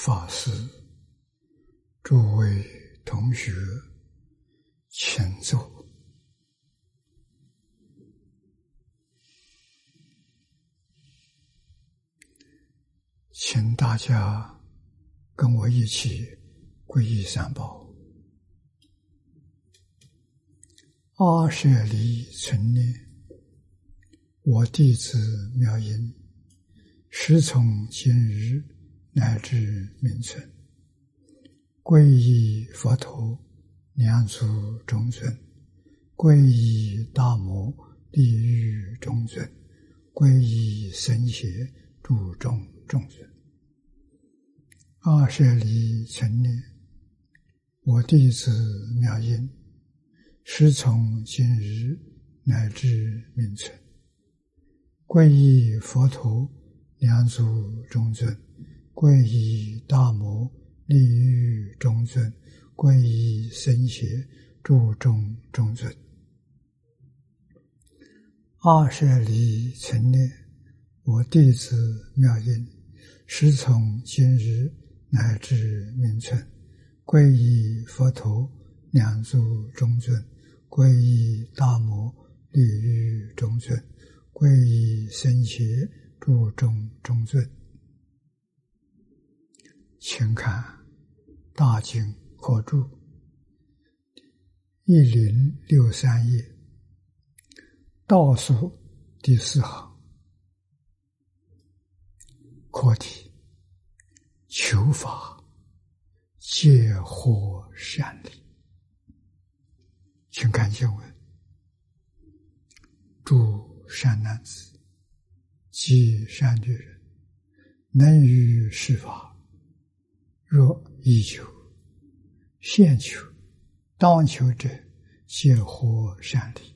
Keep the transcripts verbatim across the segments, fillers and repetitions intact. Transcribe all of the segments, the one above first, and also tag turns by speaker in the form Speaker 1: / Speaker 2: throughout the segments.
Speaker 1: 法师、诸位同学，请坐。请大家跟我一起皈依三宝。阿舍离存念，我弟子妙音，时从今日乃至明存，皈依佛陀，两足中尊；皈依大摩，地狱中尊；皈依僧伽，诸众中尊。阿舍离存念，我弟子妙音，时从今日乃至明存，皈依佛陀，两足中尊；皈依大摩，地狱中尊；皈依僧伽，诸众中尊。阿舍离存念，我弟子妙音，时从今日乃至明存，皈依佛陀，两足中尊；皈依大摩，地狱中尊；皈依僧伽，诸众中尊。请看大经科注一零六三页倒数第四行，课题：求法皆获善利。请看经文：诸善男子，及善女人，能于是法，若已求、现求、当求者，皆获善利。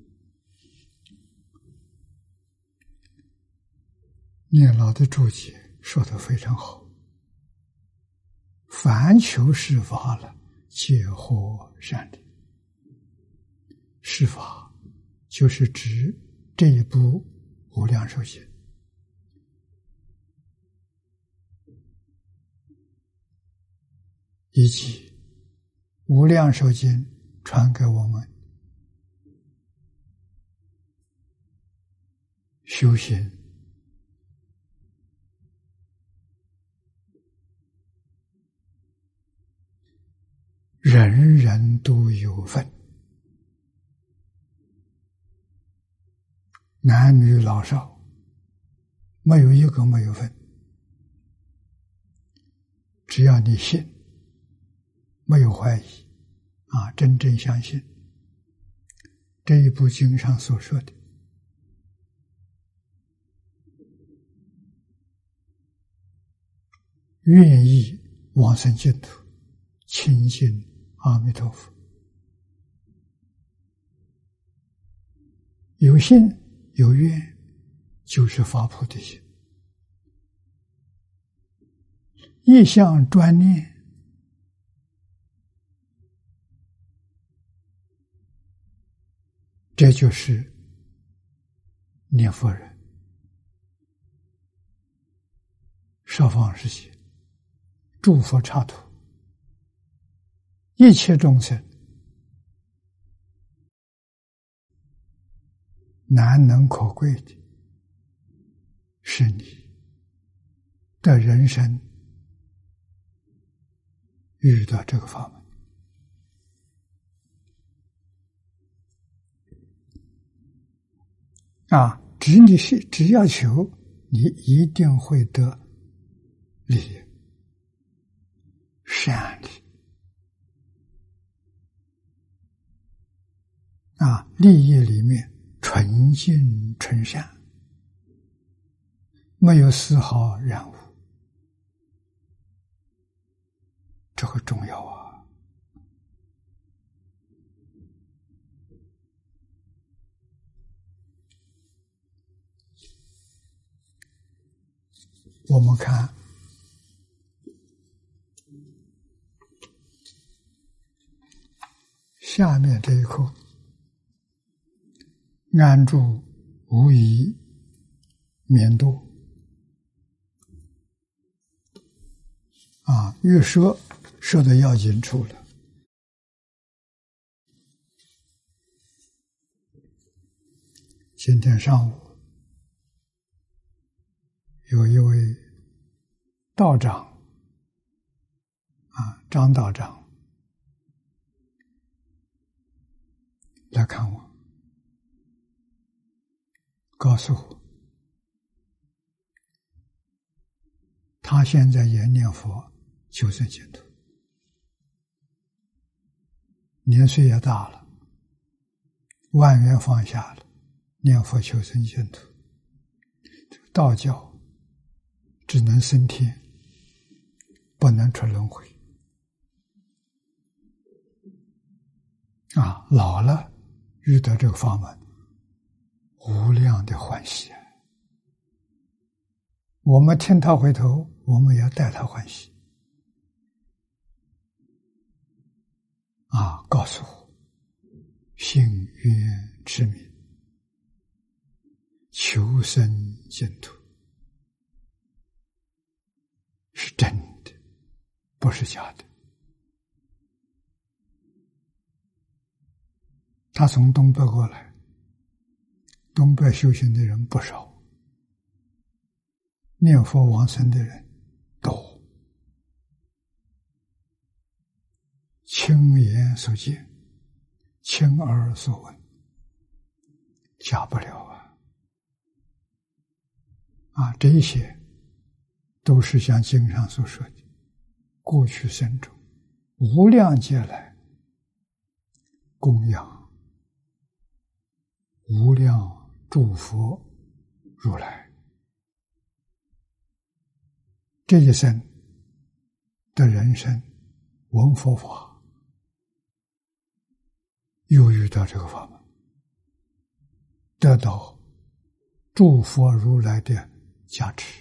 Speaker 1: 念老的注解说得非常好，凡求是法了，皆获善利。是法就是指这一部无量寿经，以及无量寿经传给我们修行人人都有份，男女老少没有一个没有份。只要你信，没有怀疑啊，真正相信这一部经上所说的，愿意往生净土，亲近阿弥陀佛，有信有愿，就是发菩提心。一向专念，这就是念佛人十方世界诸佛刹土一切众生难能可贵的，是你的人生遇到这个法门。啊，只你是只要求，你一定会得利益、善利。啊，利益里面纯净纯善，没有丝毫染污，这个重要啊！我们看下面这一课，安住无疑免堕， 啊，越说说到要紧处了。今天上午有一位道长啊，张道长来看我，告诉我他现在也念佛求生净土，年岁也大了，万缘放下了，念佛求生净土。道教只能升天，不能出轮回啊！老了遇到这个法门，无量的欢喜。我们听他回头，我们要带他欢喜啊！告诉我，信愿持名，求生净土，是真的，不是假的。他从东北过来，东北修行的人不少，念佛往生的人多，亲眼所见，亲耳所闻，假不了啊！啊，这一些都是像经上所说的，过去生中无量劫来供养无量诸佛如来，这一生的人生闻佛法，又遇到这个法门，得到诸佛如来的加持，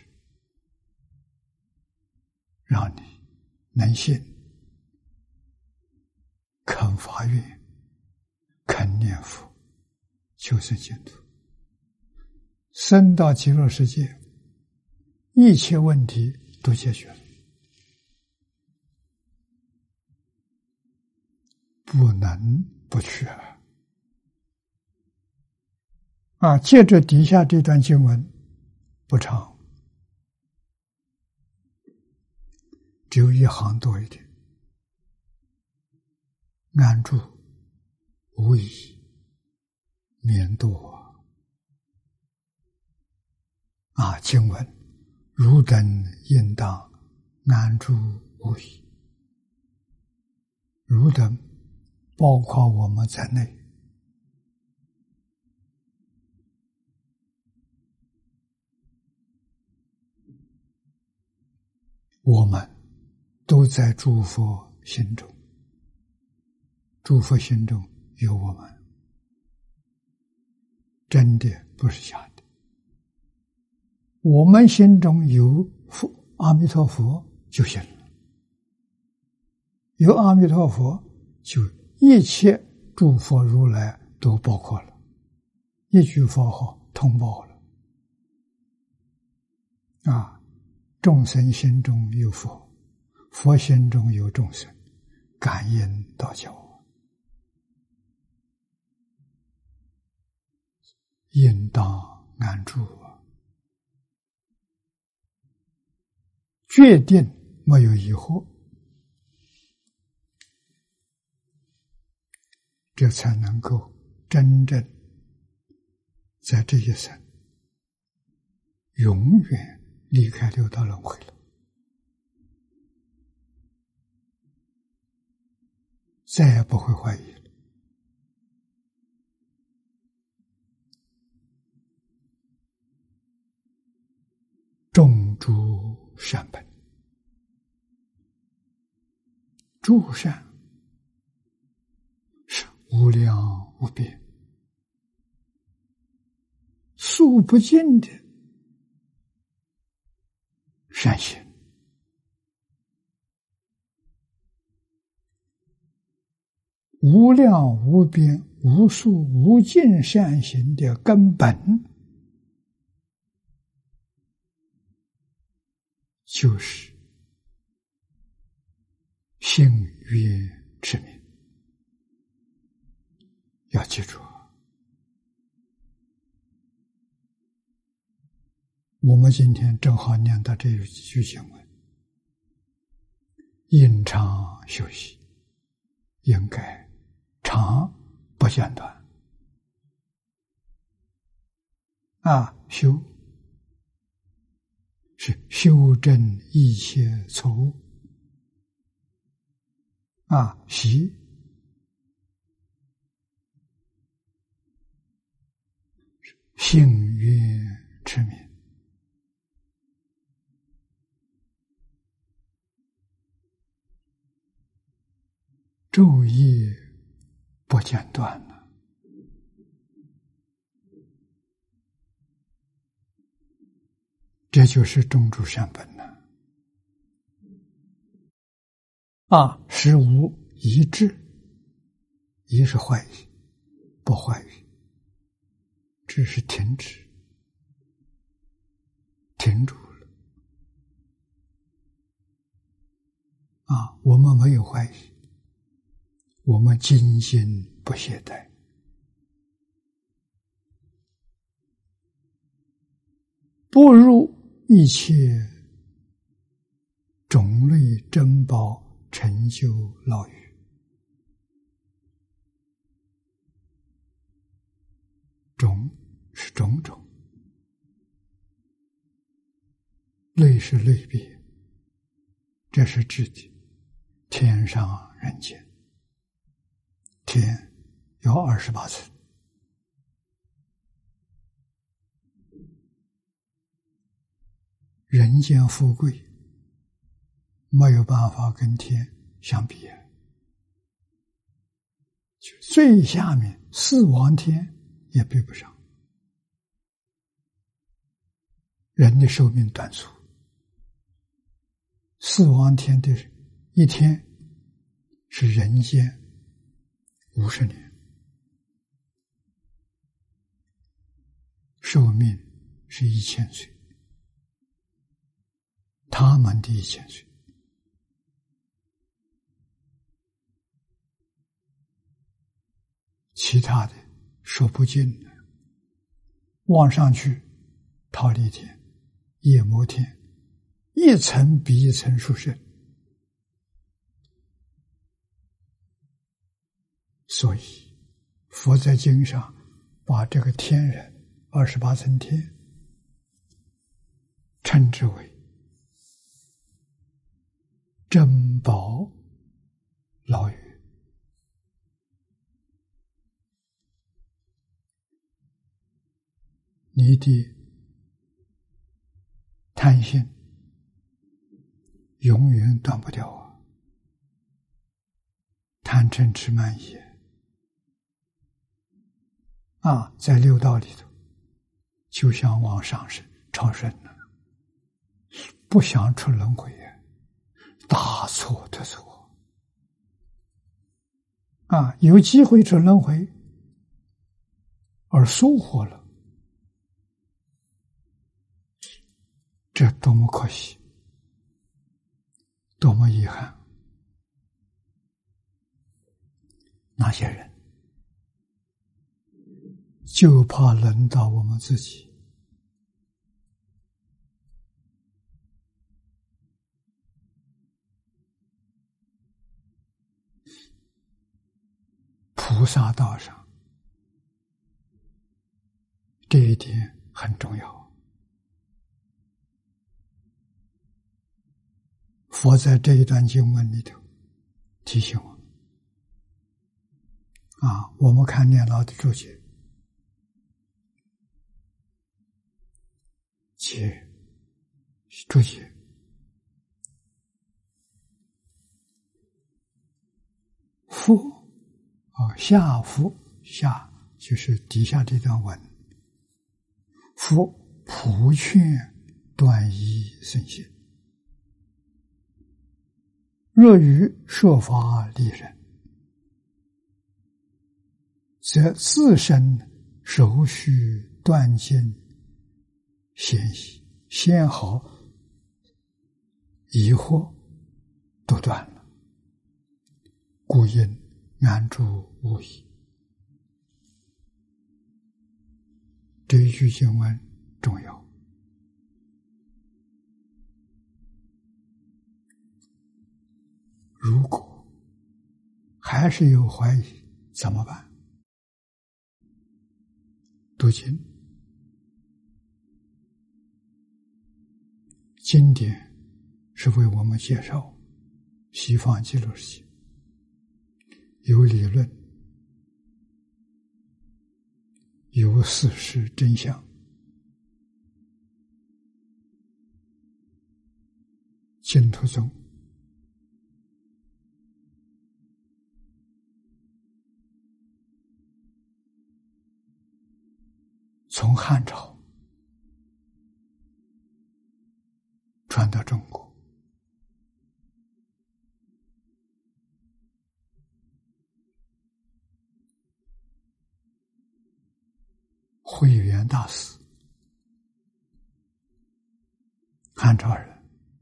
Speaker 1: 让你能信，肯发愿，肯念佛，求生净土，升到极乐世界，一切问题都解决了，不能不去啊！啊，借着底下这段经文不长，只有一行多一点，安住无疑，免堕啊！经文汝等应当安住无疑，汝等包括我们在内，我们都在诸佛心中，诸佛心中有我们，真的不是假的。我们心中有佛阿弥陀佛就行了，有阿弥陀佛就一切诸佛如来都包括了，一句佛号通报了啊！众生心中有佛，佛心中有众生，感应道交，应当安住啊！决定没有疑惑，这才能够真正在这一生永远离开六道轮回了，再也不会怀疑了。种诸善本，诸善是无量无边、数不尽的善行，无量无边、无数无尽善行的根本，就是性曰持名。要记住，我们今天正好念到这一句经文，应常修习，应该常不间断啊！修是修正一切错误啊，习性曰持名。昼夜不间断了，这就是种诸善本了啊！使无一智，一是坏意，不坏意，智是停止，停住了啊！我们没有坏意，我们精心不懈怠，不入一切种类珍宝成就牢狱。种是种种，类是类别，这是指的天上人间。天有二十八层，人间富贵没有办法跟天相比，就最下面四王天也比不上。人的寿命短促，四王天的一天是人间五十年，寿命是一千岁，他们的一千岁，其他的说不尽的。往上去，忉利天、夜摩天，一层比一层殊胜。所以佛在经上把这个天人二十八层天称之为珍宝牢狱。你的贪心永远断不掉啊！贪嗔痴慢疑啊，在六道里头，就想往上升超生了，不想出轮回，大错特错啊！有机会出轮回，而疏忽了，这多么可惜，多么遗憾！那些人就怕轮到我们自己。菩萨道上，这一点很重要。佛在这一段经文里头提醒我们啊，我们看念老的注解，解注解，夫啊，下夫下就是底下这段文，夫普劝断疑生信，若于说法利人，则自身手续断尽嫌疑先好疑惑都断了故应安住无疑。这一句经文重要。如果还是有怀疑，怎么办？读经，经典是为我们介绍西方极乐世界，有理论，有事实真相。净土宗从汉朝传到中国，慧远大师，汉朝人，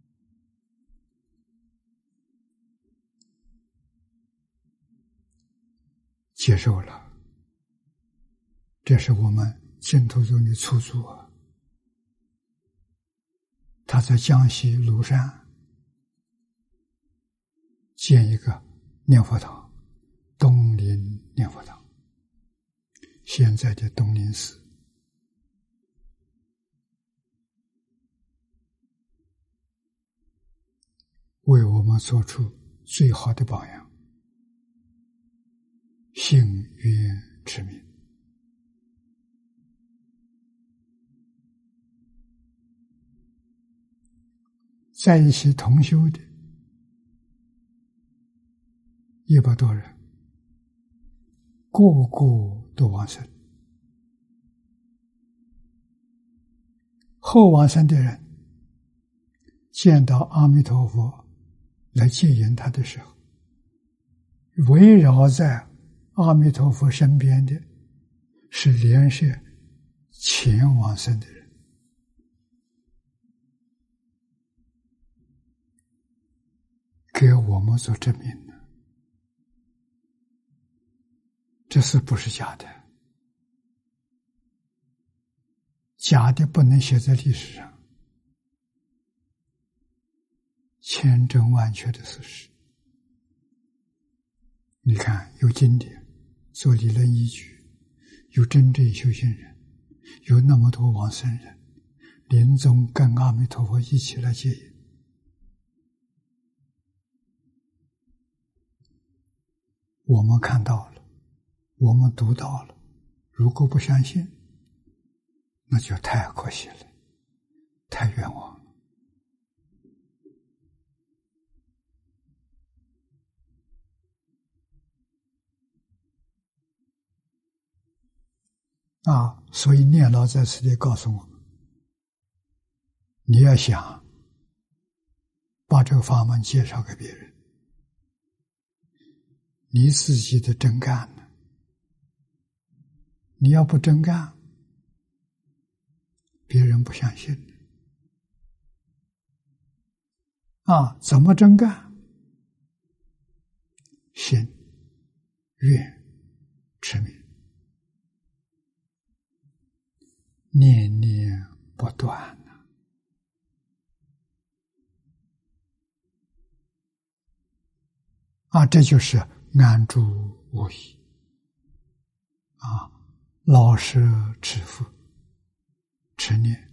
Speaker 1: 接受了，这是我们净土宗的初祖啊。他在江西庐山建一个念佛堂，东林念佛堂，现在的东林寺。为我们做出最好的榜样，信愿持名。在一起同修的一百多人，个个都往生。后往生的人见到阿弥陀佛来接引他的时候，围绕在阿弥陀佛身边的是莲社前往生的人。给我们做证明了，这事不是假的，假的不能写在历史上，千真万确的事实。你看，有经典做理论依据，有真正修行人，有那么多往生人，临终跟阿弥陀佛一起来接引。我们看到了，我们读到了，如果不相信，那就太可惜了，太冤枉了。啊，所以念老在此地告诉我们，你要想把这个法门介绍给别人，你自己的真干呢？你要不真干，别人不相信。啊，怎么真干？心、愿、持名，念念不断呢。啊，这就是安住无疑。啊，老实持福，持念，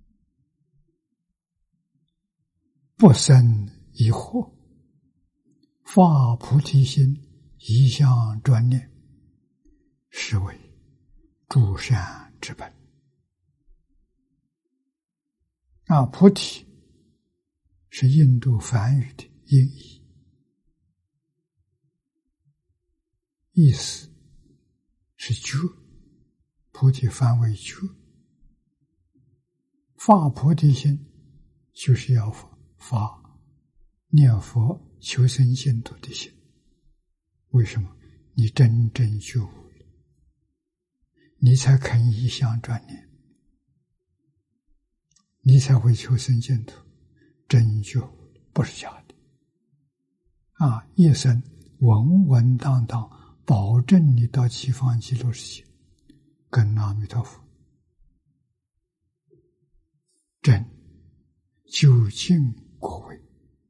Speaker 1: 不生疑惑，发菩提心，一向专念，是为诸善之本。啊，菩提是印度梵语的音译，意思是觉，菩提翻为觉。发菩提心就是要发念佛求生净土的心。为什么？你真正觉悟了，你才肯一向专念，你才会求生净土，真觉悟了，不是假的。啊，一生稳稳当当，保证你到西方极乐世界，跟阿弥陀佛证究竟果位。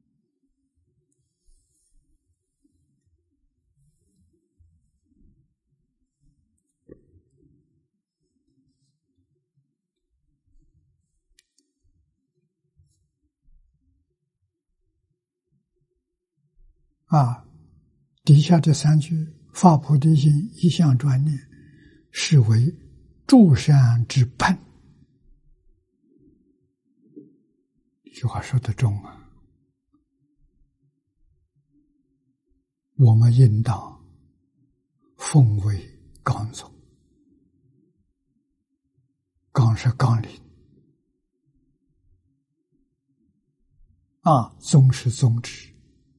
Speaker 1: 啊，底下这三句发菩提心，一向专念，是为诸善之本。这句话说得中啊！我们应当奉为纲宗，纲是纲领啊，宗是宗旨。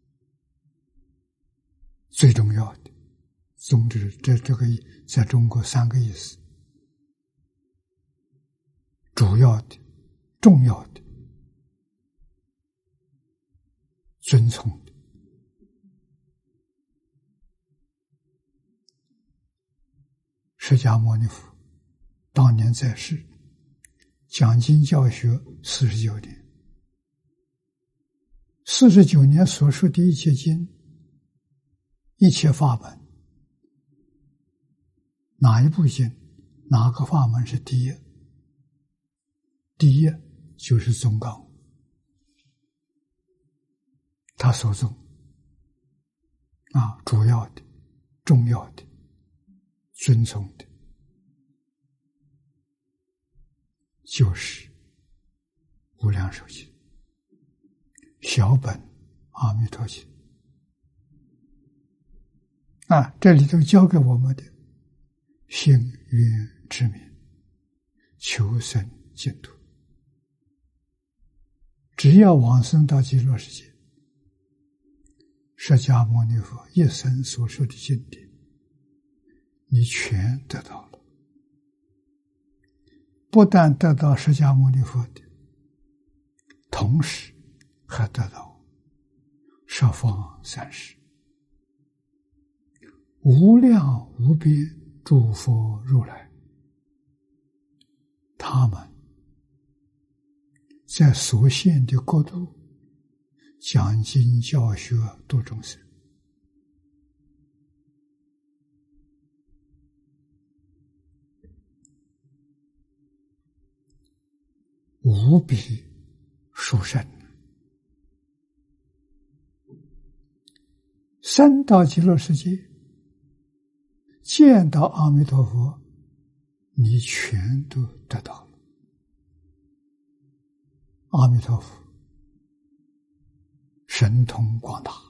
Speaker 1: 最重要的宗旨，这这个在中国三个意思：主要的、重要的、尊崇的。释迦牟尼佛当年在世，讲经教学四十九年，四十九年所说的一切经。一切法门，哪一部经，哪个法门是第一？第一就是宗纲，他所宗啊，主要的、重要的、尊崇的，就是无量寿经、小本阿弥陀经。啊，这里头教给我们的信愿之名，求生净土。只要往生到极乐世界，释迦牟尼佛一生所说的经典，你全得到了。不但得到释迦牟尼佛的，同时还得到十方三世无量无边诸佛如来，他们在所现的国度讲经教学度众生，无比殊胜。生到极乐世界，见到阿弥陀佛，你全都得到了。阿弥陀佛神通广大，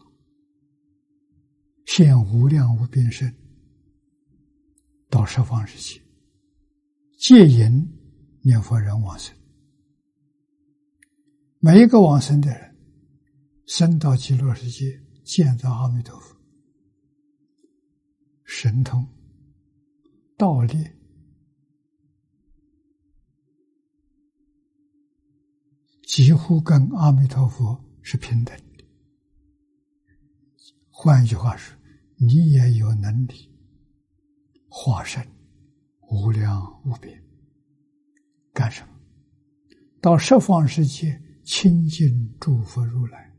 Speaker 1: 现无量无边身，到十方世界接引念佛人往生。每一个往生的人生到极乐世界，见到阿弥陀佛，神通道力几乎跟阿弥陀佛是平等的。换一句话说，你也有能力化身无量无边，干什么？到十方世界亲近诸佛如来，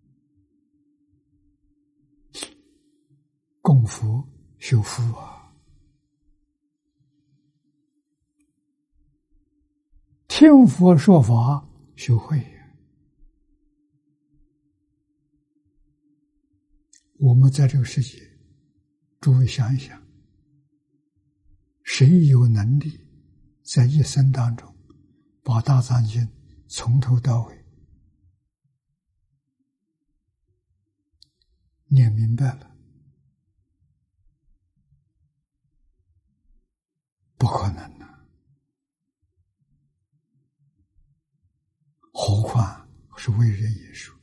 Speaker 1: 供佛修福啊，听佛说法修慧啊。我们在这个世界，诸位想一想，谁有能力在一生当中把大藏经从头到尾念明白了？不可能啊，何况是为人演说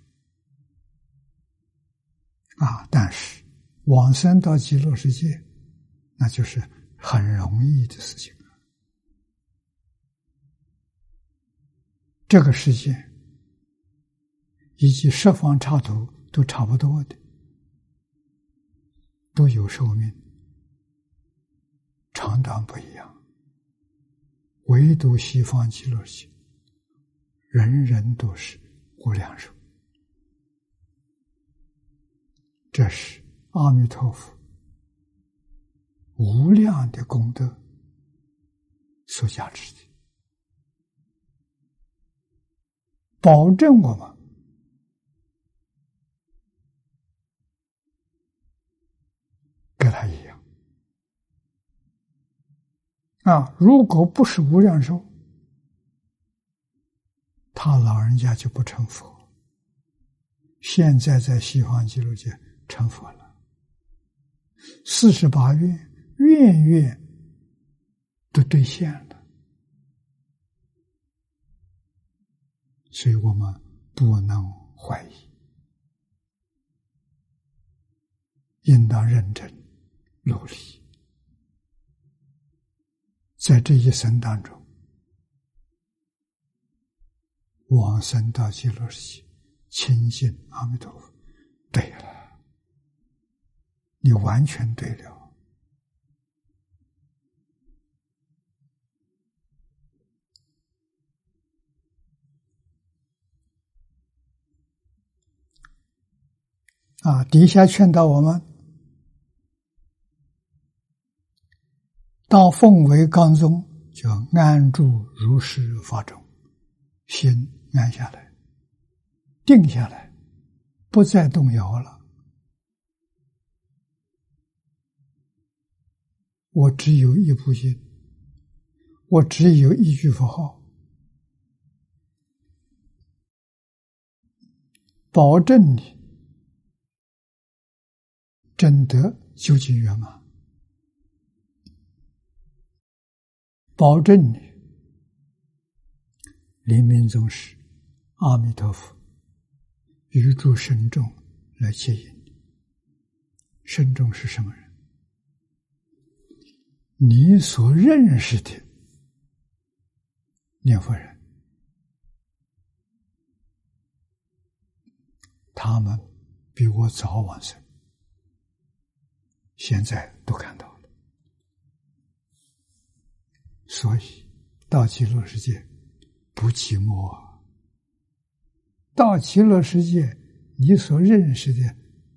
Speaker 1: 啊！但是往生到极乐世界，那就是很容易的事情。这个世界以及十方刹土都差不多的， 都有寿命，长短不一样，唯独西方极乐世界，人人都是无量寿。这是阿弥陀佛无量的功德所加持的，保证我们跟他一样啊！如果不是无量寿，他老人家就不成佛。现在在西方极乐界成佛了，四十八愿愿愿都兑现了，所以我们不能怀疑，应当认真努力，在这一生当中往生到极乐世界，亲近阿弥陀佛。对了，你完全对了。啊，底下劝导我们当奉为纲宗，就安住如是法中，心安下来，定下来，不再动摇了。我只有一部经，我只有一句佛号，保证你真得究竟圆满，保证你临命终时阿弥陀佛语助深众来接引你。深众是什么人？你所认识的念佛人，他们比我早往生，现在都看到了。所以到极乐世界不寂寞，到极乐世界你所认识的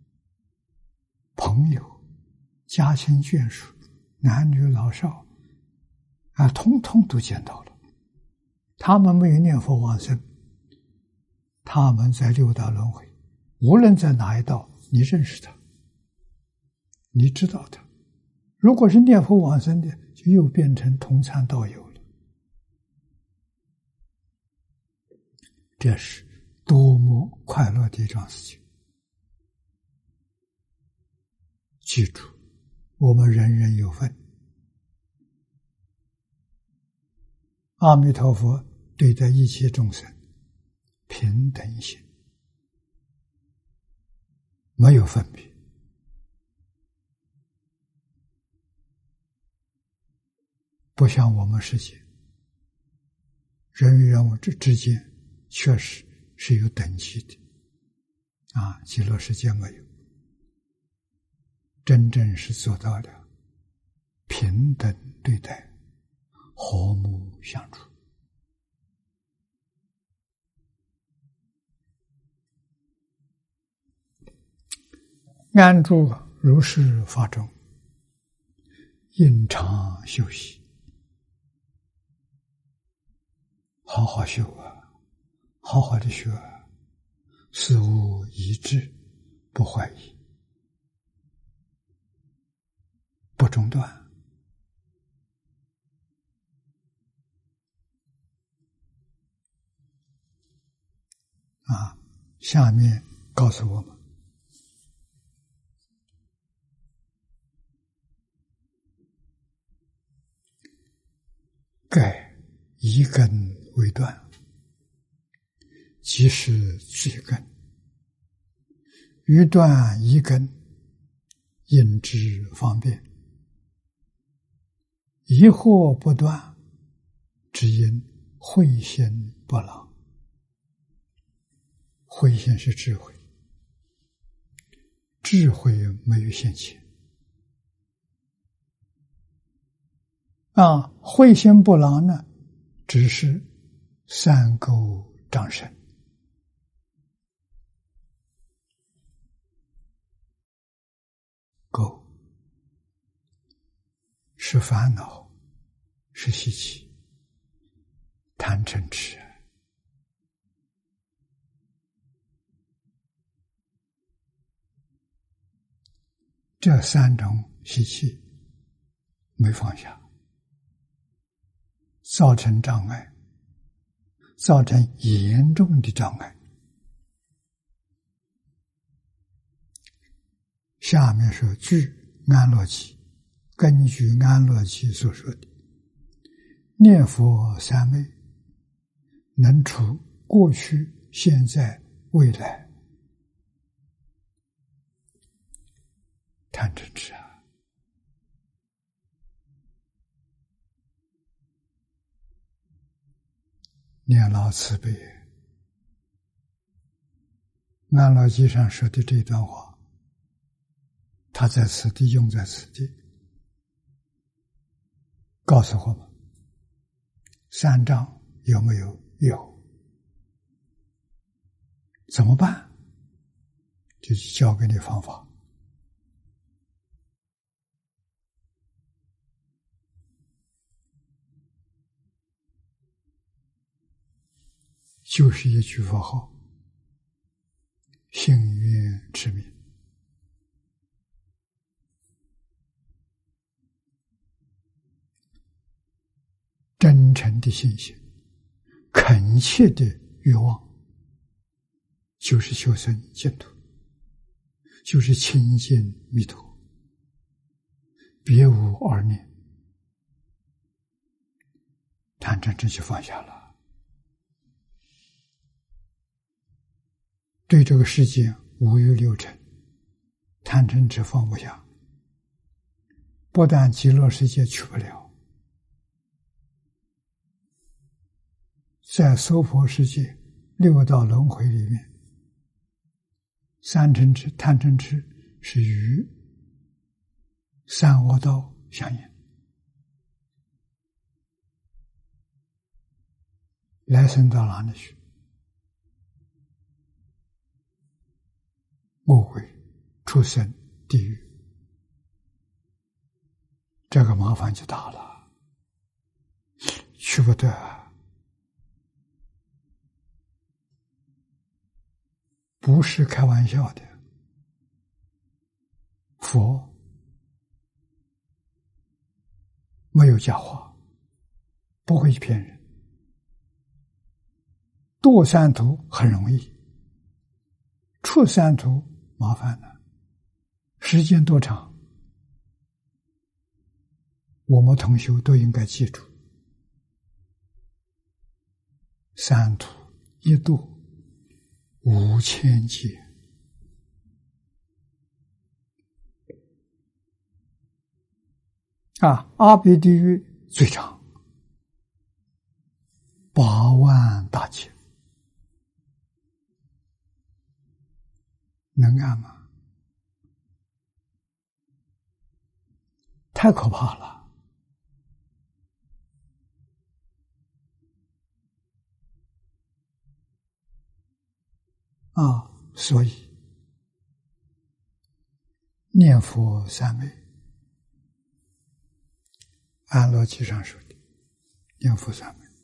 Speaker 1: 朋友、家亲眷属、男女老少啊，通通都见到了。他们没有念佛往生，他们在六道轮回，无论在哪一道，你认识他，你知道他。如果是念佛往生的，就又变成同参道友了。这是多么快乐的一桩事情！记住，我们人人有份。阿弥陀佛对待一切众生平等心，没有分别。不像我们世界，人与人之之间确实是有等级的，啊，极乐世界没有，真正是做到了平等对待，和睦相处。安住如是法中，应常修习。好好修啊，好好的学啊，事无一致，不怀疑，不中断。啊，下面告诉我们，盖一根为断，即是罪根。欲断一根，因之方便；疑惑不断，只因慧心不朗。慧心是智慧，智慧没有现前， 啊，慧心不朗呢，只是三垢障身。垢是烦恼，是习气，贪嗔痴。这三种习气没放下，造成障碍，造成严重的障碍。下面说据安乐期，根据安乐期所说的，念佛三昧能除过去、现在、未来贪嗔痴啊！念老慈悲，安乐经上说的这段话，他在此地用在此地，告诉我们三障有没有？有。怎么办？就教给你方法。就是一句佛号，信愿持名，真诚的信心，恳切的欲望，就是求生净土，就是亲近弥陀，别无二念，贪嗔痴就放下了。对这个世界五欲六尘，贪嗔痴放不下，不但极乐世界去不了，在娑婆世界六道轮回里面，三嗔痴、贪嗔痴是与三恶道相应，来生到哪里去？恶鬼、畜生、地狱，这个麻烦就大了，去不得啊！不是开玩笑的。佛没有假话，不会骗人。堕三途很容易，出三途麻烦了，时间多长？我们同修都应该记住，三途一度五千劫，啊，阿鼻地狱最长，八万大劫，能干吗？太可怕了！啊，所以念佛三昧，安乐经上说的，念佛三昧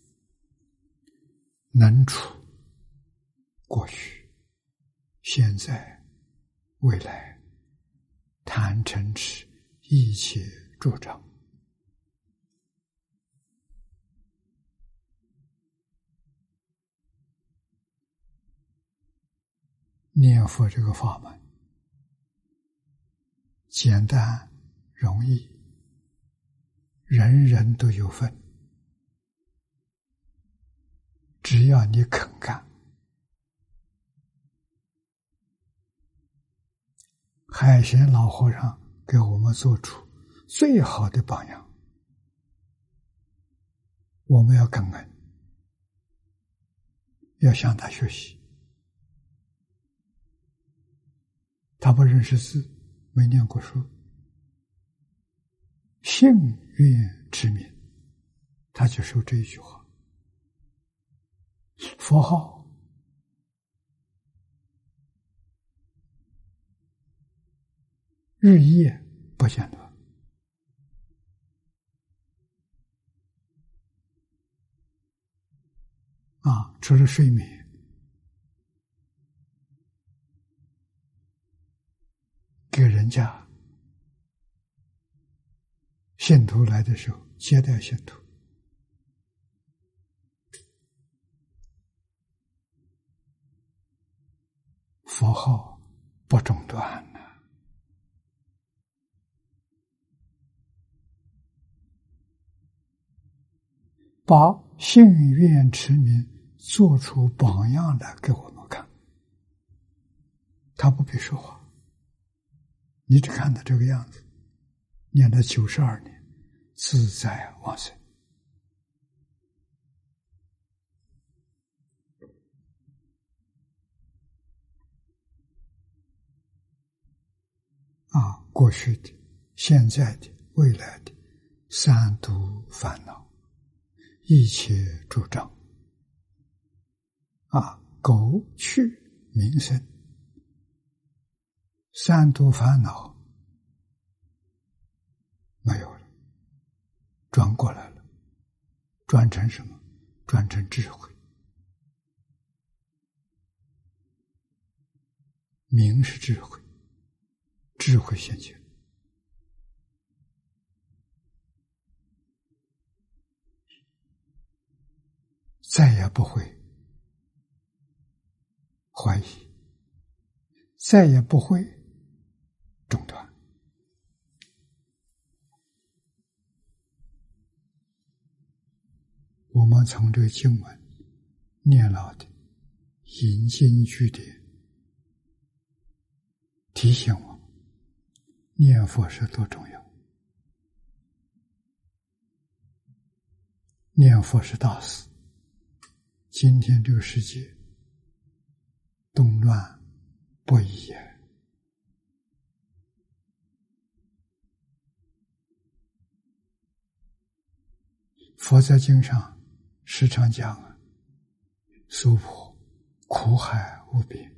Speaker 1: 能除过去、现在、未来贪嗔痴一切诸障。念佛这个法门简单容易，人人都有份，只要你肯干。海贤老和尚给我们做出最好的榜样，我们要感恩，要向他学习。他不认识字，没念过书，信愿持名， 他就说这一句话：佛号日夜不间断，啊，除了睡眠，给人家信徒来的时候接待信徒，佛号不中断呢。把信愿持名做出榜样来给我们看，他不必说话，你只看到这个样子，念了九十二年，自在往生。啊，过去的、现在的、未来的三毒烦恼，一切诸障，啊，苟去名声，三毒烦恼没有了，转过来了，转成什么？转成智慧。名是智慧，智慧现前，再也不会怀疑，再也不会中断。我们从这个经文念到的引经据典，提醒我们念佛是多重要，念佛是大事。今天这个世界动乱不已也，佛在经上时常讲啊，娑婆苦海无边，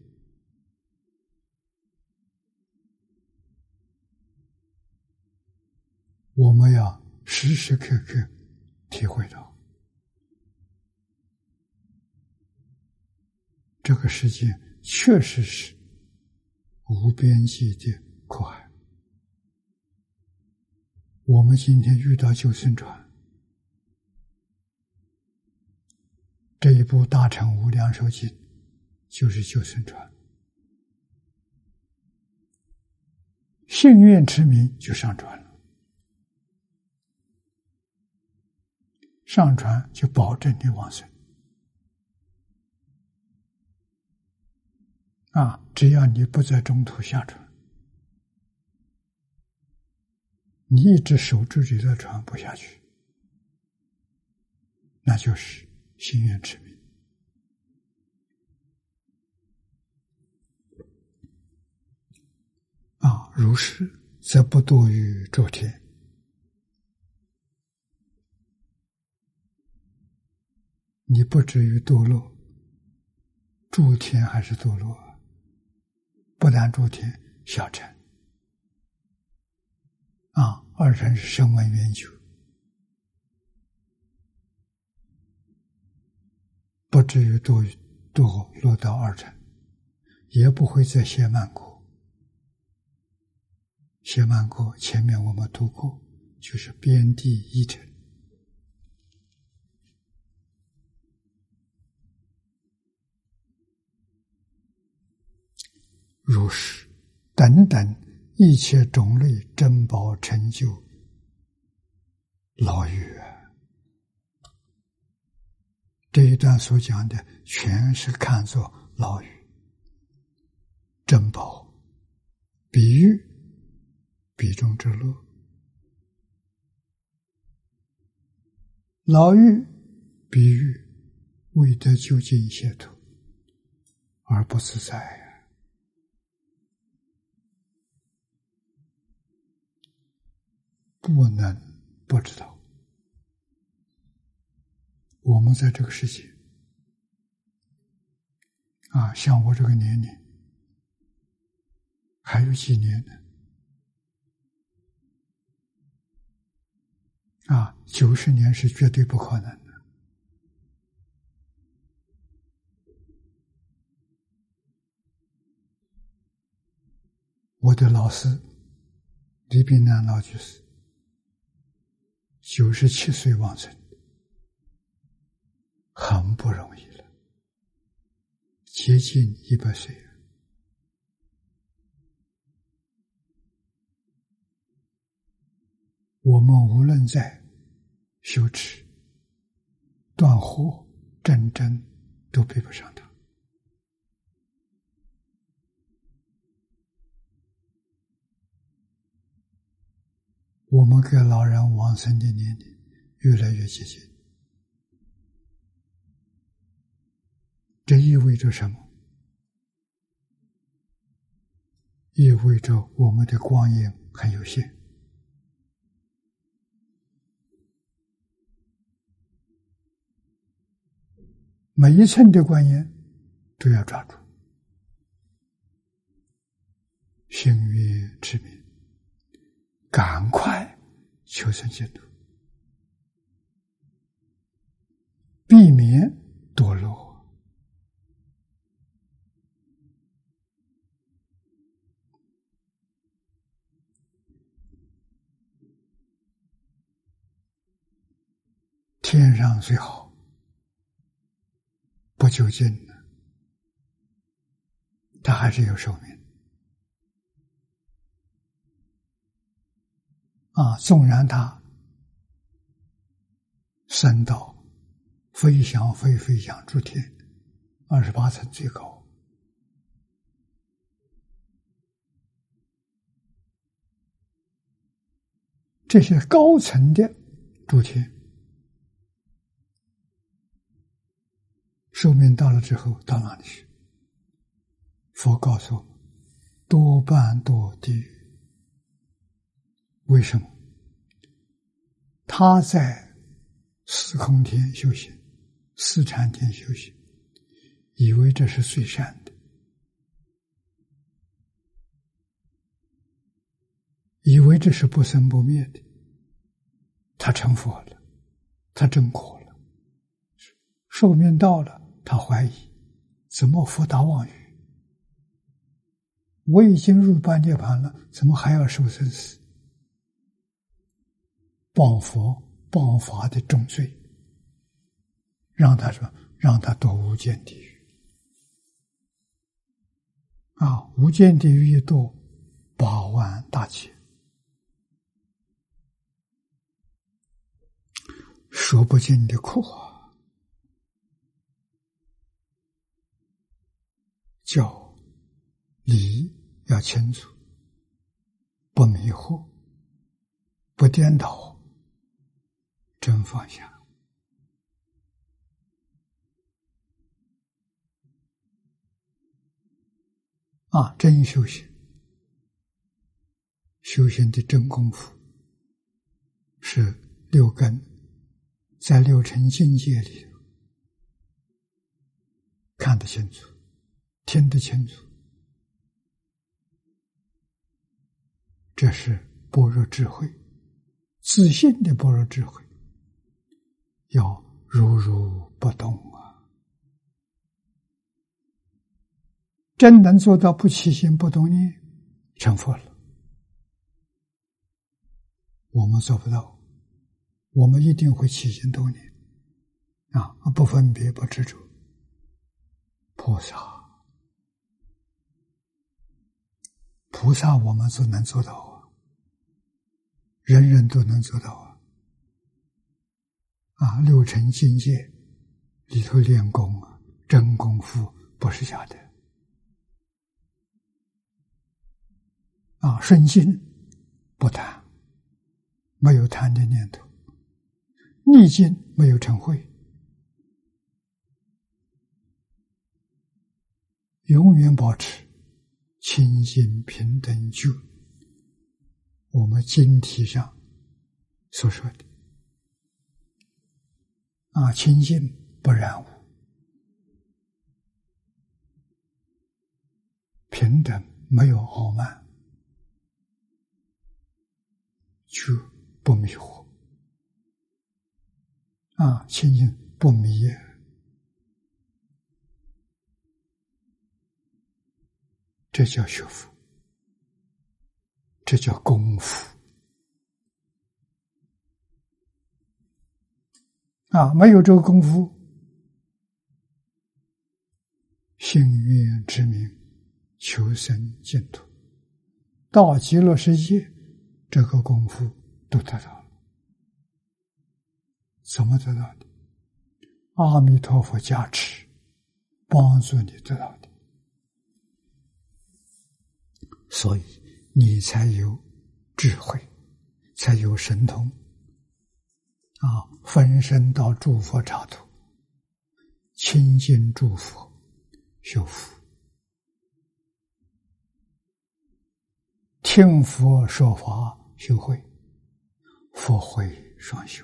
Speaker 1: 我们要时时刻刻体会到这个世界确实是无边际的苦海。我们今天遇到救生船，这一部大乘无量寿经就是救生船，信愿持名就上船了，上船就保证你往生啊！只要你不在中途下船，你一直守住这条船不下去，那就是信愿持名啊！如是，则不堕于诸天。你不至于堕落，诸天还是堕落，不但诸天，小乘啊，二乘是声闻缘觉，不至于堕堕落到二乘，也不会在邪曼国。邪曼国前面我们读过，就是边地一乘。如是等等一切种类珍宝成就牢狱，这一段所讲的全是看作牢狱、珍宝、比喻、比中之乐。牢狱比喻为得究竟解脱而不自在，不能不知道。 我们在这个世界啊，像我这个年龄，还有几年呢？啊，九十年是绝对不可能的。我的老师李炳南老居士，九十七岁往生，很不容易了，接近一百岁了。我们无论在修持、断惑、正真，都比不上他。我们跟老人往生的年龄越来越接近，这意味着什么？意味着我们的光阴很有限。每一寸的观念都要抓住，心悦之明，赶快求生净土，避免堕落。天上最好，不究竟的，它还是有寿命啊！纵然它升到飞翔飞飞翔诸天，二十八层最高，这些高层的诸天，寿命到了之后到哪里去？佛告诉我们，多半堕地狱。为什么？他在四空天修行，四禅天修行，以为这是最善的，以为这是不生不灭的，他成佛了，他证果了，寿命到了，他怀疑，怎么佛打妄语？我已经入般涅槃了，怎么还要受生死？谤佛谤法的重罪，让他说，让他堕无间地狱啊！无间地狱一堕，八万大劫，说不尽的苦啊！教理要清楚，不迷惑，不颠倒，真放下啊！真修行，修行的真功夫是六根在六尘境界里看得清楚，听得清楚，这是般若智慧，自信的般若智慧，要如如不动啊！真能做到不起心不动念，成佛了。我们做不到，我们一定会起心动念啊，不分别，不执着。菩萨，菩萨我们都能做到啊，人人都能做到啊！啊，六尘境界里头练功啊，真功夫不是假的啊！顺境不贪，没有贪的念头；逆境没有嗔恚，永远保持清净平等觉。我们经题上所说的啊，清净不染污，平等没有傲慢，就不迷惑啊，清净不迷，这叫学佛，这叫功夫啊！没有这个功夫，信愿之名，求生净土，到极乐世界，这个功夫都得到了。怎么得到的？阿弥陀佛加持，帮助你得到的，所以你才有智慧，才有神通啊！分身到诸佛刹土，亲近诸佛，修福，听佛说法，修慧，佛慧双修，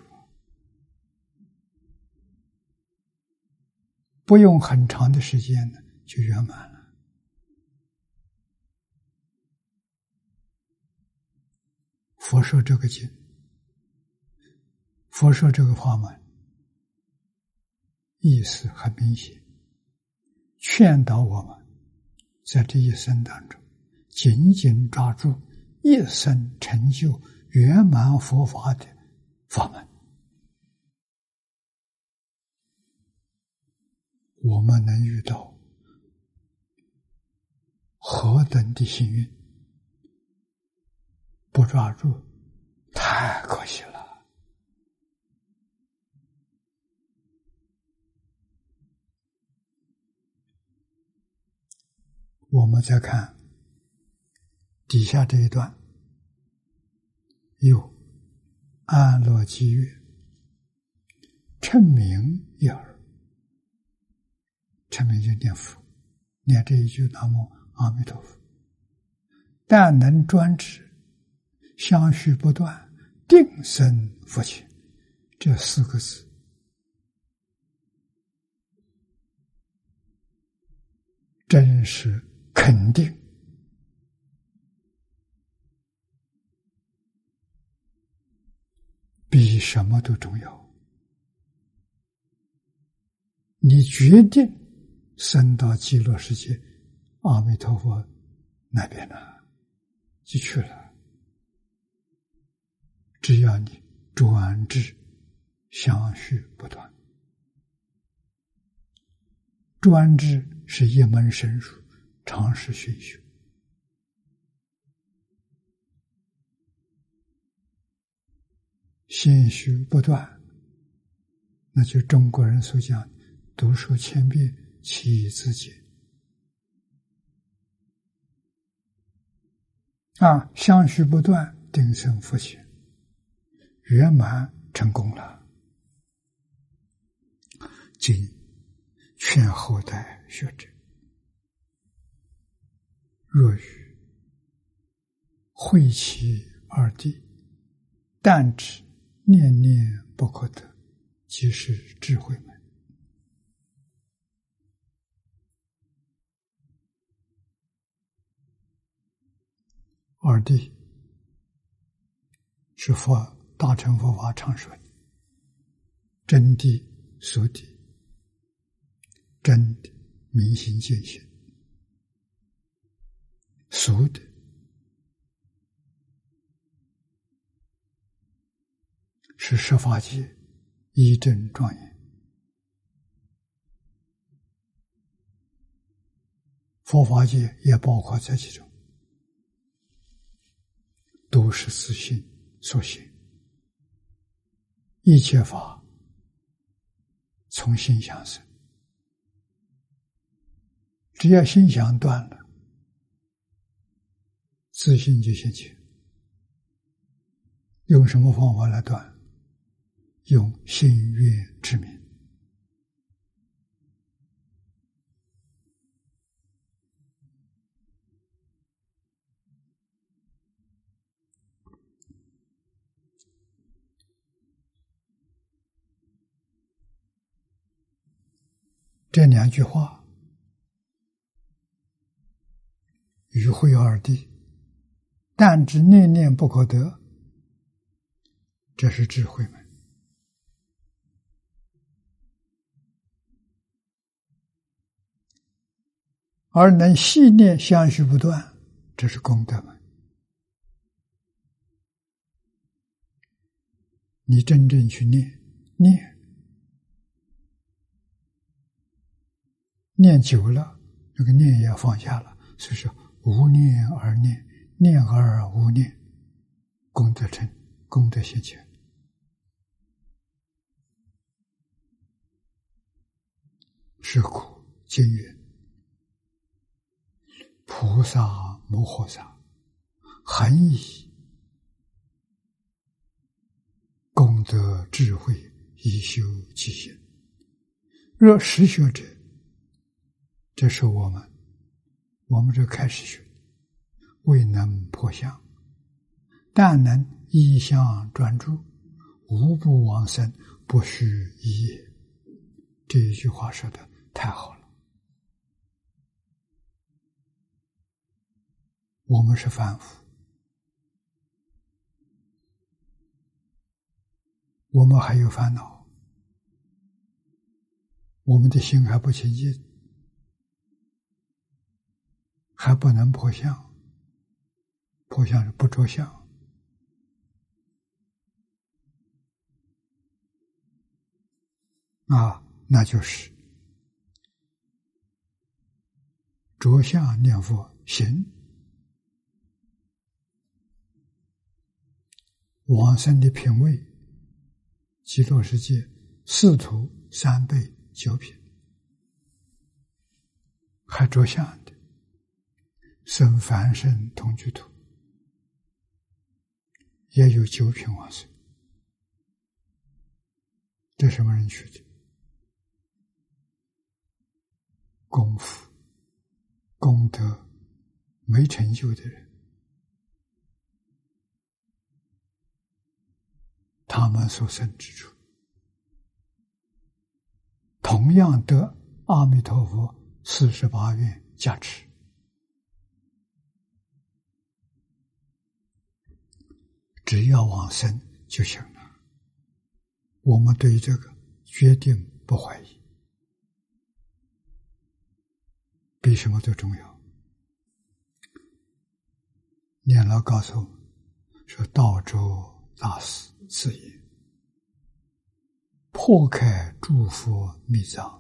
Speaker 1: 不用很长的时间呢，就圆满了。佛说这个经，佛说这个法门，意思很明显，劝导我们在这一生当中紧紧抓住一生成就圆满佛法的法门。我们能遇到何等的幸运，不抓住太可惜了。我们再看底下这一段，有安乐积乐，称名一耳，称名就念佛，念这一句南无阿弥陀佛，但能专持，相续不断，定生佛情，这四个字真是肯定，比什么都重要。你决定升到极乐世界阿弥陀佛那边了，就去了。只要你专制，相续不断。专制是一门深入，长时熏修。心绪不断，那就中国人所讲读书千遍，其义自见。啊，相续不断，定生佛性，圆满成功了。今劝后代学者，若欲会其二谛，但知念念不可得，即是智慧门。二谛是佛大乘佛法常说的，真谛、俗谛，真的明心见性，俗的是十法界一真庄严，佛法界也包括在其中，都是自性所行，一切法从心想生，只要心想断了，自性就现前。用什么方法来断？用信愿之名。 这两句话与会二谛，但知念念不可得，这是智慧门。而能细念相续不断，这是功德门。你真正去念，念念久了，这个念也放下了，所以说无念而念，念而无念，功德成，功德现前。是故经云：菩萨摩诃萨恒以功德智慧以修其行。若实学者，这是我们我们这开始学，未能破相，但能依相专注，无不往生，不虚一也。这一句话说的太好了。我们是凡夫，我们还有烦恼，我们的心还不清净，还不能破相，破相是不着相。啊，那就是着相念佛行，往生的品位，极乐世界四土三辈九品，还着相的生凡圣同居土，也有九品往生。这什么人去的？功夫功德没成就的人，他们所生之处，同样得阿弥陀佛四十八愿加持。只要往生就行了。我们对这个决定不怀疑，比什么都重要。念老告诉我们说，道州大师自言，破开诸佛密藏，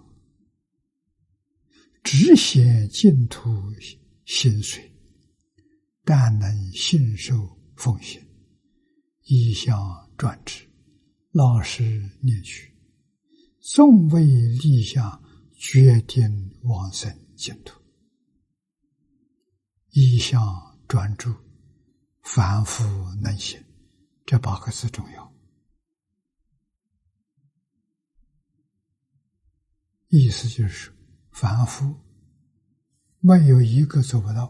Speaker 1: 直显净土心髓，但能信受奉行，依相转之，老实念去，纵未立下，决定往生净土。依相专注，凡夫能行，这八个字重要。意思就是，凡夫没有一个做不到，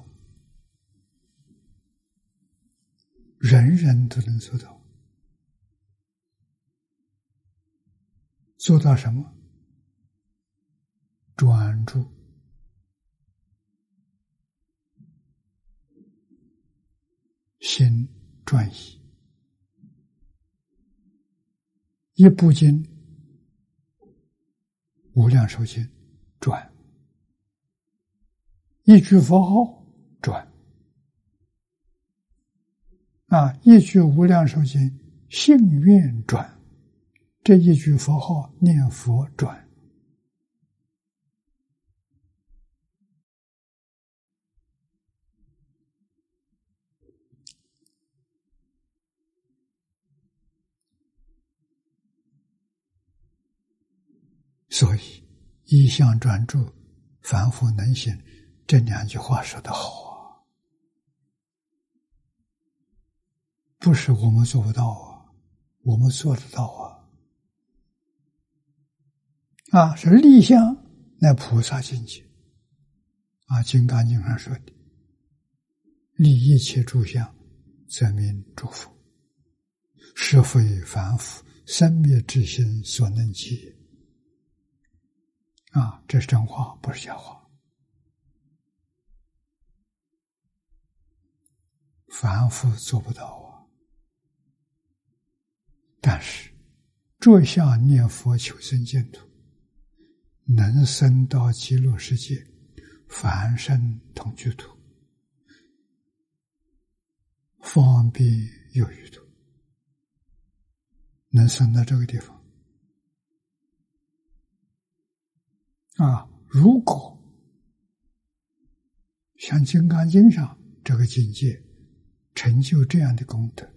Speaker 1: 人人都能做到。做到什么？专注，心专一，一部经无量寿经转，一句佛号转，啊，一句无量寿经信愿转，这一句佛号念佛转。所以依相专注，凡夫能行，这两句话说得好啊，不是我们做不到啊，我们做得到啊。啊，是立相乃菩萨境界啊，《金刚经》上说的，立一切诸相，则名诸佛，是非凡夫生灭之心所能及。 啊，这是真话，不是假话。凡夫做不到啊。但是着相念佛求生净土，能生到极乐世界，凡圣同居土，方便有余土，能生到这个地方啊。如果像《金刚经》上这个境界成就这样的功德，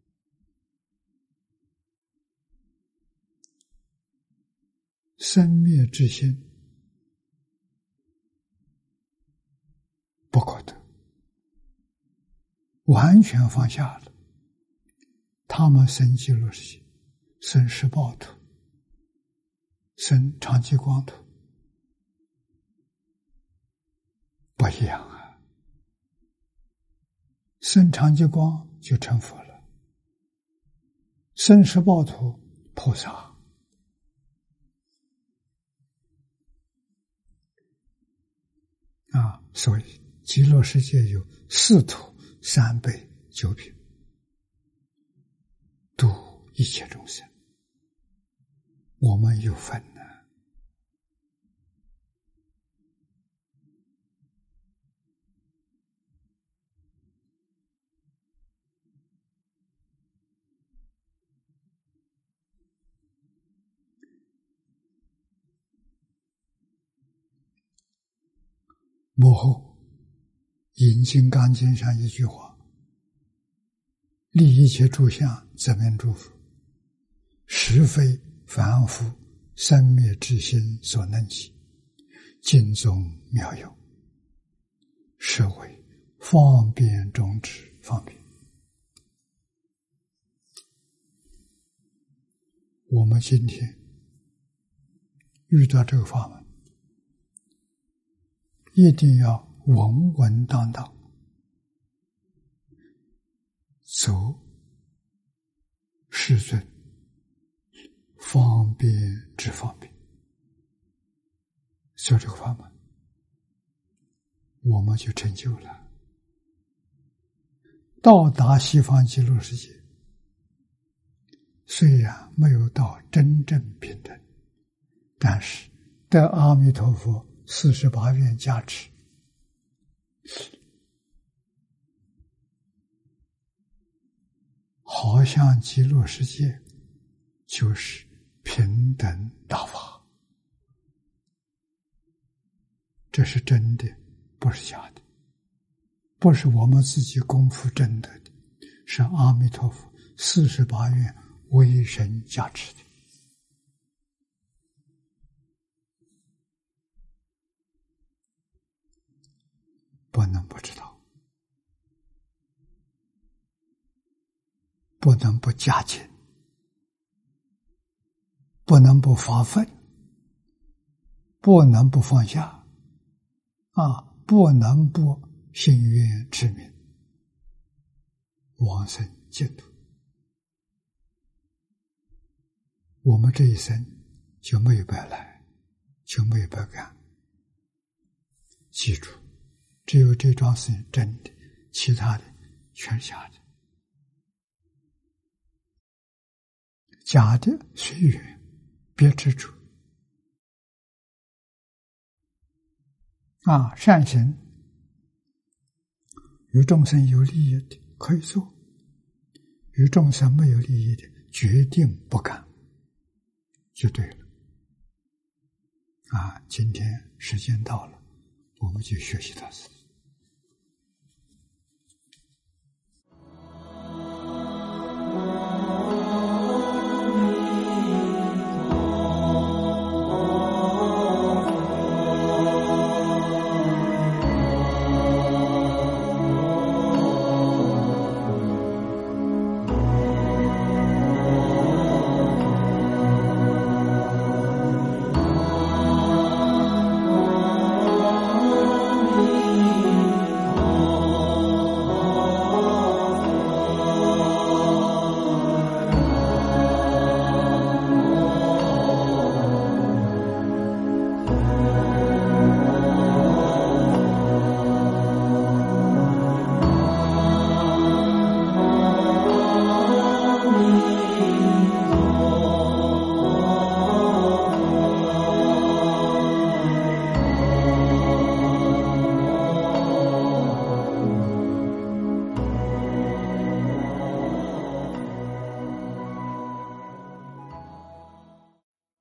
Speaker 1: 生灭之心不可得，完全放下了，他们生极乐世界，生十报土，生长吉光土，不一样啊！生长吉光就成佛了，生十报土菩萨。啊，所以极乐世界有四土三辈九品，度一切众生，我们有份呢。幕后引《金刚经》上一句话：立一切诸相，则名诸佛，实非凡夫生灭之心所能及，经中妙有，是为方便中之方便。我们今天遇到这个法门，一定要稳稳当当，走世尊方便之方便，做这个法门，我们就成就了，到达西方极乐世界。虽然没有到真正平等，但是得阿弥陀佛四十八愿加持，好像极乐世界就是平等大法，这是真的，不是假的，不是我们自己功夫挣得的，是阿弥陀佛四十八愿威神加持的。不能不知道，不能不加紧，不能不发奋，不能不放下，啊，不能不心愿持名，往生净土。我们这一生就没有白来，就没有白干。记住，只有这桩事情真的，其他的全是假的。假的随缘，别执着。啊，善行与众生有利益的可以做，与众生没有利益的决定不干，就对了。啊，今天时间到了，我们就学习到此。